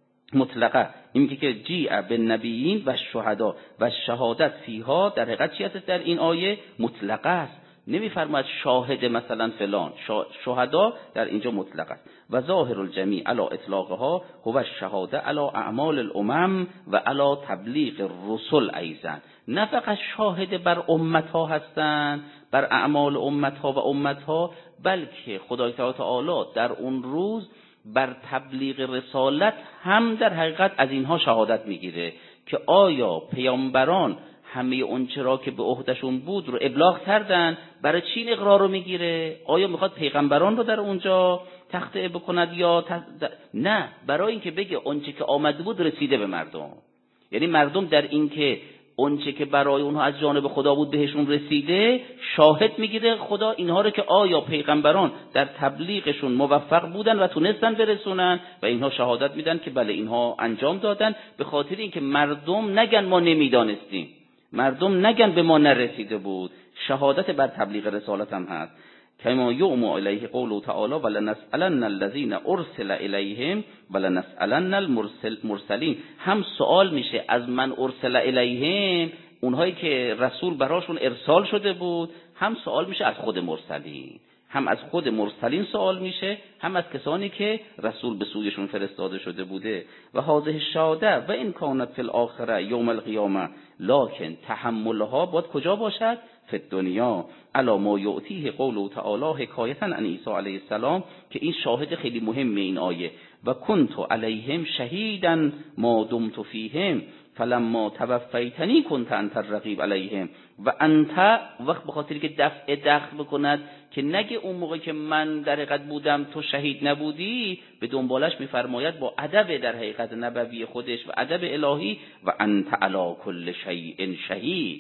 مطلقه، این که جیء بالنبیین و الشهدا و شهادت فیها در حقیقت چی هست؟ در این آیه مطلقه است، نمیفرماید شاهد مثلا فلان، شهدا در اینجا مطلق است. و ظاهر الجمیع علی اطلاقها هو الشهاده علی اعمال الامم و علی تبلیغ الرسل ایضا، نه فقط شاهد بر امتها هستند، بر اعمال امتها و امتها، بلکه خدای تعالی در اون روز بر تبلیغ رسالت هم در حقیقت از اینها شهادت میگیره که آیا پیامبران همه اون چرا که به عهدهشون بود رو ابلاغ کردن؟ برای چی این اقرار رو میگیره؟ آیا میخواد پیغمبران رو در اونجا تخطئه بکند یا تخ... نه، برای اینکه بگه اونچه که آمده بود رسیده به مردم. یعنی مردم در این که اونچه که برای اونها از جانب خدا بود بهشون رسیده، شاهد میگیره خدا اینها رو که آیا پیغمبران در تبلیغشون موفق بودن و تونستن برسونن، و اینها شهادت میدن که بله اینها انجام دادن، به خاطر اینکه مردم نگن ما نمیدانستیم، مردم نگن به ما نرسیده بود. شهادت بر تبلیغ رسالت هم هست. کما یوم الیه قوله تعالی ولنسألن الذین ارسل الیهم ولنسألن المرسلین، هم سوال میشه از من ارسل الیهم، اونهایی که رسول براشون ارسال شده بود، هم سوال میشه از خود مرسلین، هم از خود مرسلین سوال میشه، هم از کسانی که رسول به سویشون فرستاده شده بوده. و هذه الشهاده و ان کانت فی الاخره یوم القیامه لکن تحملها باید کجا باشد؟ فی الدنیا علی ما یعطیه قوله تعالی حکایتا عن عیسی علیه السلام، که این شاهد خیلی مهمه این آیه. و کنت علیهم شهیدا ما دمت فیهم فلما توفیتنی کنت انت الرقیب علیهم. و انت وقت بخاطر که دفع دخل بکند که نگه اون موقع که من در حقیقت بودم تو شهید نبودی، به دنبالش میفرماید با ادب در حقیقت نبوی خودش و ادب الهی و انت علی کل شیء شهید.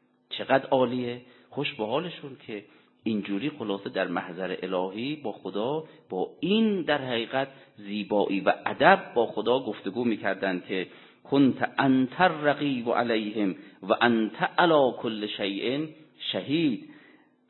چقدر عالیه، خوش به حالشون که اینجوری خلاصه در محضر الهی با خدا با این در حقیقت زیبایی و ادب با خدا گفتگو میکردن که کنت انت الرقیب علیهم و انت علی کل شیء شهید.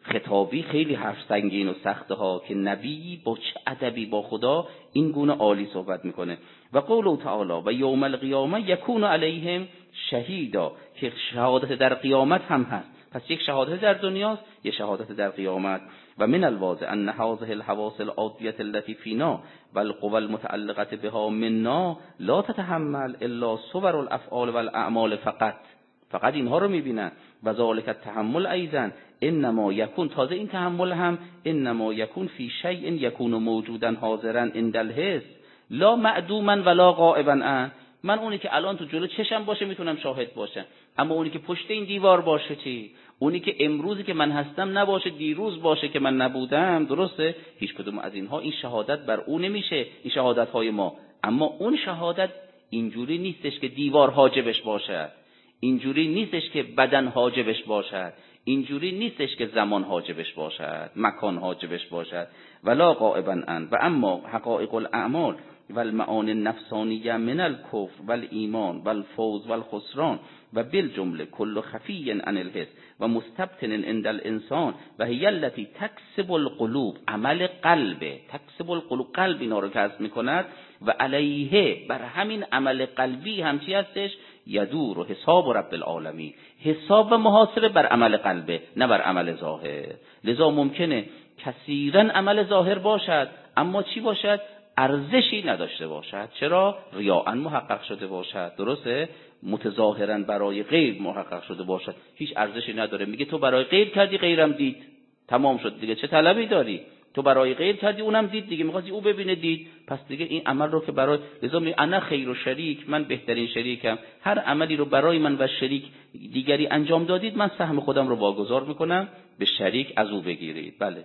خطابی خیلی حرف سنگین و سخته ها که نبی با چه ادبی با خدا این گونه عالی صحبت میکنه. و قوله تعالی و یوم القیامه یکون علیهم شهیدا، که شهادت در قیامت هم هست. پس یک شهادت در دنیاست، یک شهادت در قیامت. و من الواضح ان هذه الحواس العادیه التي فينا والقوى المتعلقه بها منا لا تتحمل الا صور الافعال والاعمال فقط. فقط اینها رو میبینن. و ذالک التحمل ایضا انما یکون، تازه این تحمل هم انما یکون فی شیء یکون موجودا حاضرا عند الحس لا معدوما ولا غائبا عنه. من اونی که الان تو جلو چشم باشه میتونم شاهد باشم، اما اونی که پشت این دیوار باشه چی؟ اونی که امروزی که من هستم نباشه، دیروز باشه که من نبودم، درسته؟ هیچ کدوم از اینها این شهادت بر اون نمیشه، این شهادت های ما. اما اون شهادت اینجوری نیستش که دیوار حاجبش باشد، اینجوری نیستش که بدن حاجبش باشد، اینجوری نیستش که زمان حاجبش باشد، مکان حاجبش باشد. ولا غائبا عن. و اما حقائق الاعمال و المعانی النفسانیه من الکفر و الایمان و الفوز و الخسران و بالجمله کل خفی عن الحس و مستبطن عند الانسان و هی التي تکسب القلوب، عمل قلب، تکسب القلوب، قلب اینا رو کسب میکند. و علیه، بر همین عمل قلبی هم چی هستش؟ یدور و حساب رب العالمین، حساب و محاسبه بر عمل قلبه نه بر عمل ظاهر. لذا ممکنه کثیرا عمل ظاهر باشد اما چی باشد؟ ارزشی نداشته باشد. چرا؟ ریاء محقق شده باشد، درسته؟ متظاهرا برای غیر محقق شده باشد، هیچ ارزشی نداره. میگه تو برای غیر کردی، غیرم دید، تمام شد دیگه، چه طلبی داری؟ تو برای غیر کردی، اونم دید دیگه، می‌خواستی او ببینه دید، پس دیگه این عمل رو که برای، لذا می انا خیر و شریک، من بهترین شریکم، هر عملی رو برای من و شریک دیگری انجام دادید، من سهم خودم رو واگذار میکنم به شریک، از او بگیرید. بله.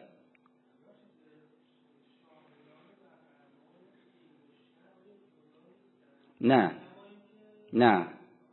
نه نه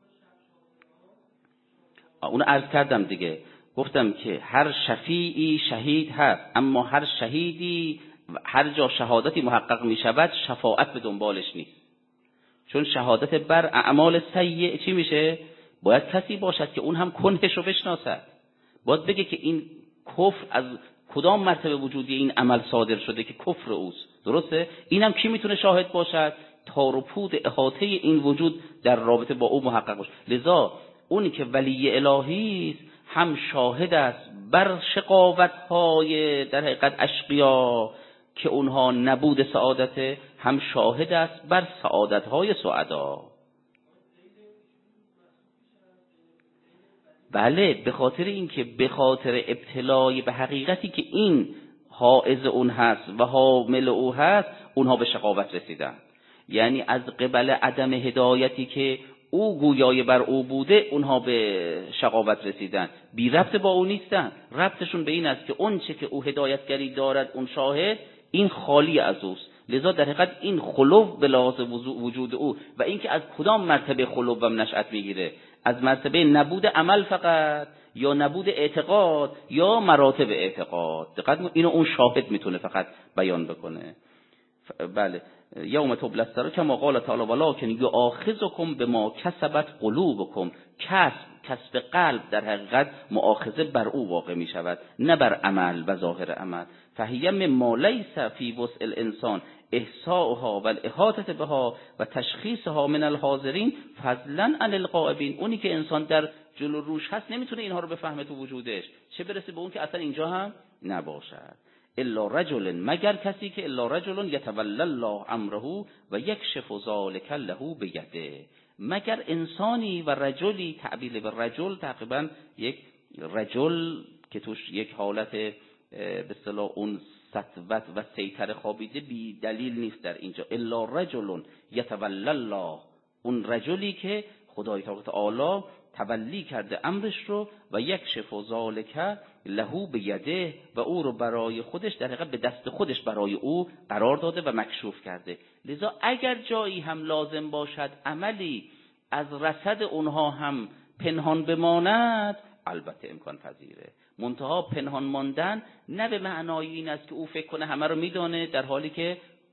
اون عرض کردم دیگه، گفتم که هر شفیعی شهید هست، اما هر شهیدی هر جا شهادتی محقق می شود شفاعت به دنبالش نیست. چون شهادت بر اعمال سیئه چی میشه؟ باید کسی باشد که اون هم کنهش رو بشناسد، باید بگه که این کفر از کدام مرتبه وجودی این عمل صادر شده که کفر اوست، درسته؟ اینم کی میتونه شاهد باشد؟ تار و پود احاطه این وجود در رابطه با او محقق باشه. لذا اونی که ولی الهی است هم شاهد است بر شقاوت‌های در حقیقت اشقیا که اونها نبود سعادت، هم شاهد است بر سعادت‌های سعدا. بله، به خاطر اینکه به خاطر ابتلای به حقیقتی که این حائز اون هست و حامل او هست، اونها به شقاوت رسیدن. یعنی از قبل عدم هدایتی که او گویای بر او بوده، اونها به شقاوت رسیدن، بی ربط با او نیستن. ربطشون به این است که اون چه که او هدایتگری دارد، اون شاهد، این خالی از اوست. لذا در حقیقت این خلو به لحاظ وجود او و اینکه از کدام مرتبه خلو و نشأت میگیره، از مرتبه نبود عمل فقط، یا نبود اعتقاد، یا مراتب اعتقاد. دقیقاً اینو اون شاهد میتونه فقط بیان بکنه. بله. یوم تبلی السرائر کما قال تعالی ولکن یؤاخذکم بما کسبت قلوبکم. کسب کسب قلب در حقیقت مؤاخذه بر او واقع می شود، نه بر عمل و ظاهر عمل. فهی مما لیس فی وسع الانسان احصاؤها و الاحاطه بها و تشخیصها من الحاضرین فضلا عن الغائبین. اونی که انسان در جلو روش هست نمیتونه اینها رو بفهمه تو وجودش، چه برسه به اون که اصلا اینجا هم نباشد. الا رجل، مگر کسی که الا رجل یتولی الله امره و یکشف ذلک له بیده، مگر انسانی و رجلی، تعبیر به رجل تقریبا یک رجل که توش یک حالت به اصطلاح اون سطوت و سیطره خوابیده بی دلیل نیست در اینجا. الا رجل یتولی الله، اون رجلی که خدای تعالی تولی کرده امرش رو و یکشف ذلک له بیده، و او رو برای خودش در حقیقت به دست خودش برای او قرار داده و مکشوف کرده. لذا اگر جایی هم لازم باشد عملی از رصد اونها هم پنهان بماند، البته امکان پذیره. منتها پنهان ماندن نه به معنای این است که او فکر کنه همه رو میدانه در حالی که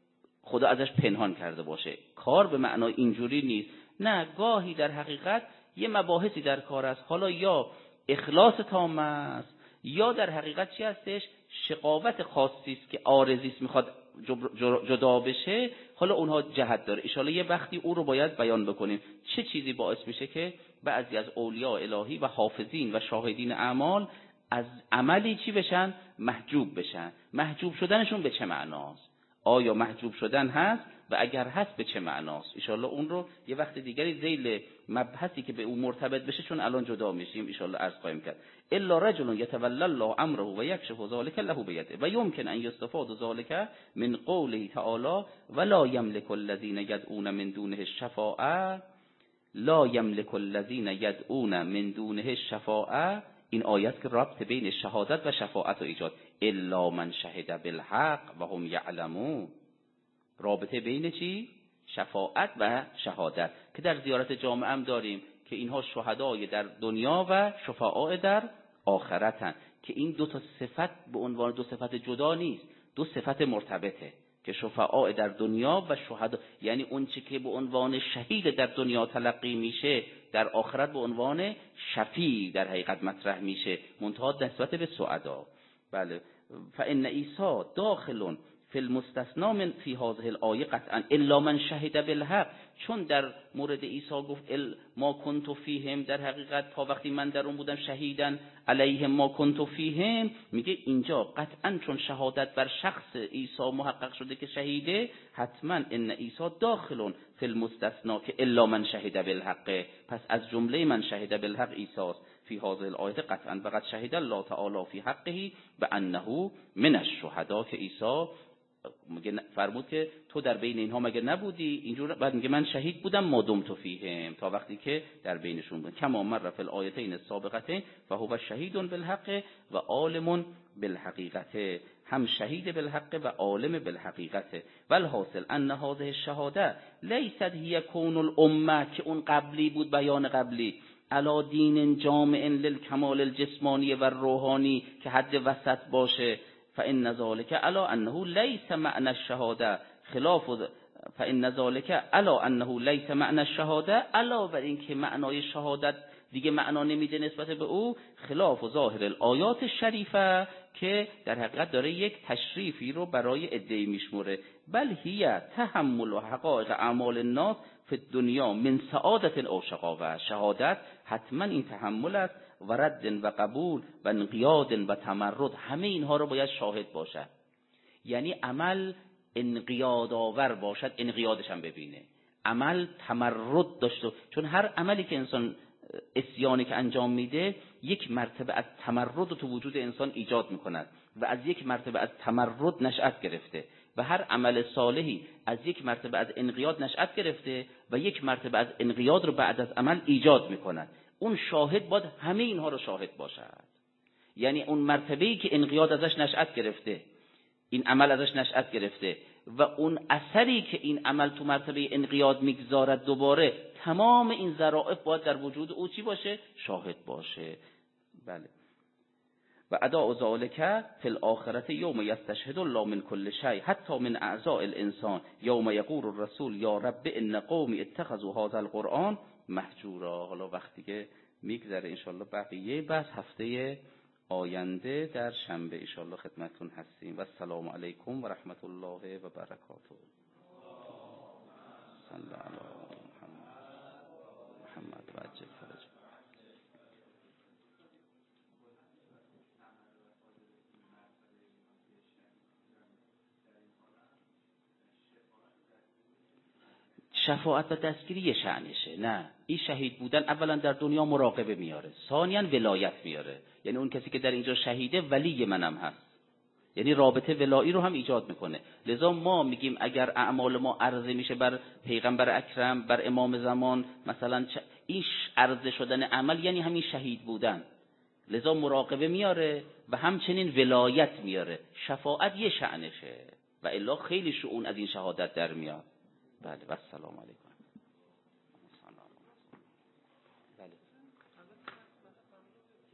خدا ازش پنهان کرده باشه. کار به معنای اینجوری نیست. نه، گاهی در حقیقت یه مباحثی در کار است، حالا یا اخلاص تام است یا در حقیقت چی هستش؟ شقاوت خاصی است که عارضی است میخواد جدا بشه. حالا اونها جهت داره، ان شاءالله یه وقتی او رو باید بیان بکنیم. چه چیزی باعث میشه که بعضی از اولیاء الهی و حافظین و شاهدین اعمال از عملی چی بشن؟ محجوب بشن. محجوب شدنشون به چه معناست؟ آیا محجوب شدن هست و اگر هست به چه معناست؟ ان شاءالله اون رو یه وقت دیگری ذیل مبحثی که به اون مرتبط بشه، چون الان جدا میشیم ان شاءالله عرض خواهیم کرد. الا رجل یتولی الله امره و یکشف ذلک له بیده و یمکن ان یستفاد ذلک من قوله تعالی ولا یملک الذین یدعون من دونه الشفاعه لا یملک الذین یدعون من دونه الشفاعه. این آیت که ربط بین شهادت و شفاعت رو ایجاد، الا من شهد بالحق و هم یعلمون. رابطه بین چی؟ شفاعت و شهادت که در زیارت جامعه هم داریم که اینها شهدای در دنیا و شفعاء در آخرتن، که این دو تا صفت به عنوان دو صفت جدا نیست، دو صفت مرتبطه که شفعاء در دنیا و شهدا، یعنی اون چی که به عنوان شهید در دنیا تلقی میشه در آخرت به عنوان شفیع در حقیقت مطرح میشه، منتها نسبت به سعدا. بله. فان عیسی داخل فی المستثنا من فی هذه الآیه قطعا الا من شهد بالحق، چون در مورد عیسی گفت ما کنت فیهم، در حقیقت تا وقتی من در اون بودم شهیدن علیهم ما کنت فیهم، میگه اینجا قطعا چون شهادت بر شخص عیسی محقق شده که شهیده، حتما ان عیسی داخل فی المستثنا که الا من شهد بالحق، پس از جمله من شهد بالحق عیسی است. فی هذه الآیه قطعا فقط شهد الله تعالی فی حقه و انه من الشهداء، که عیسی میگه فرمود که تو در بین اینها مگه نبودی؟ اینجور بعد میگه من شهید بودم ما دمت فیهم، تا وقتی که در بینشون بود. کما مر فی الآیتین السابقتین فهو شهید بالحق و عالم بالحقیقت، هم شهید بالحق و عالم بالحقیقت. والحاصل ان هذه الشهاده لیست هی کون الامه، که اون قبلی بود بیان قبلی، علا دین جامع للکمال الجسمانی و روحانی که حد وسط باشه. فإن ذلك علا انه ليس معنى الشهاده خلاف فإن ذلك علا انه ليس معنى الشهاده، علا بر این که معنای شهادت دیگه معنا نمیده نسبت به او، خلاف و ظاهر الآیات الشریفه، که در حقیقت داره یک تشریفی رو برای ادعی میشموره. بل هی تحمل و حقایق اعمال الناس فی الدنیا من سعادت او شقاوه، شهادت حتما این تحمل است و رد و قبول و انقیاد و تمرد، همه اینها رو باید شاهد باشد. یعنی عمل انقیاد آور باشد، انقیادش هم ببینه، عمل تمرد داشته، چون هر عملی که انسان عصیانی که انجام میده یک مرتبه از تمرد تو وجود انسان ایجاد میکند و از یک مرتبه از تمرد نشأت گرفته، و هر عمل صالحی از یک مرتبه از انقیاد نشأت گرفته و یک مرتبه از انقیاد رو بعد از عمل ایجاد میکند. اون شاهد باید همه اینها رو شاهد باشد. یعنی اون مرتبه‌ای که انقیاد ازش نشأت گرفته، این عمل ازش نشأت گرفته، و اون اثری که این عمل تو مرتبه انقیاد میگذارد دوباره، تمام این ظرافت باید در وجود او چی باشه؟ شاهد باشه. بله. و اداء ذلک فی الاخره یوم یستشهد الله من کل شیء حتی من اعضاء الانسان یوم یقول الرسول یا رب ان قومی اتخذوا هذا القرآن مهجورا. حالا وقتی که میگذره ان شاءالله بقیه بس هفته آینده در شنبه ان شاءالله خدمتتون هستیم. و السلام علیکم و رحمت الله و برکاته. صلی علی محمد محمد و عجل فرج. شفاعت و دستگیری یه شأنشه، نه این شهید بودن اولا در دنیا مراقبه میاره، ثانیاً ولایت میاره. یعنی اون کسی که در اینجا شهیده ولی منم هست، یعنی رابطه ولایی رو هم ایجاد میکنه. لذا ما میگیم اگر اعمال ما عرضه میشه بر پیغمبر اکرم، بر امام زمان مثلا، این عرضه شدن عمل یعنی همین شهید بودن. لذا مراقبه میاره و همچنین ولایت میاره. شفاعت یه شأنشه و الا خیلی شؤون از این شهادت در میاد. بله و السلام علیکم.